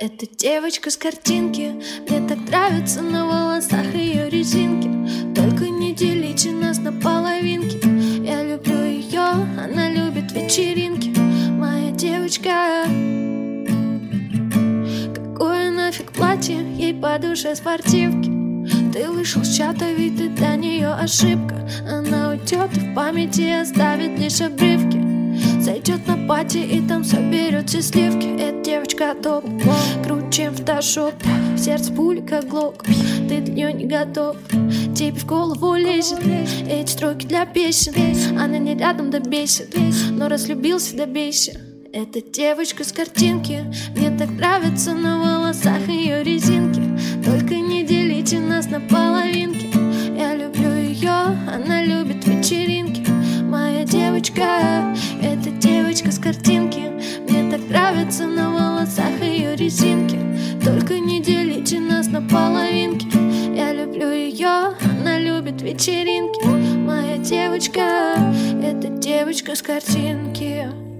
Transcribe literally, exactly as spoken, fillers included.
Это девочка с картинки, мне так нравится на волосах ее резинки. Только не делите нас на половинки. Я люблю ее, она любит вечеринки. Моя девочка. Какое нафиг платье, ей по душе спортивки. Ты вышел с чата, ведь ты для нее ошибка. Она уйдет и в памяти оставит лишь обрывки. Зайдет на пати и там соберет все сливки. Эта девочка топ, круче, чем фотошоп. Сердце пули, как глок, ты для нее не готов. Тебе в голову лезет эти строки для песен. Она не рядом, да бесит, но раз влюбился, да бейся. Эта девочка с картинки, мне так нравится на волосах ее резинки. Только не делите нас на половинки. Я люблю ее, она любит вечеринки. Моя девочка, это девочка с картинки. Мне так нравится на волосах ее резинки. Только не делите нас на половинки. Я люблю ее, она любит вечеринки. Моя девочка, это девочка с картинки.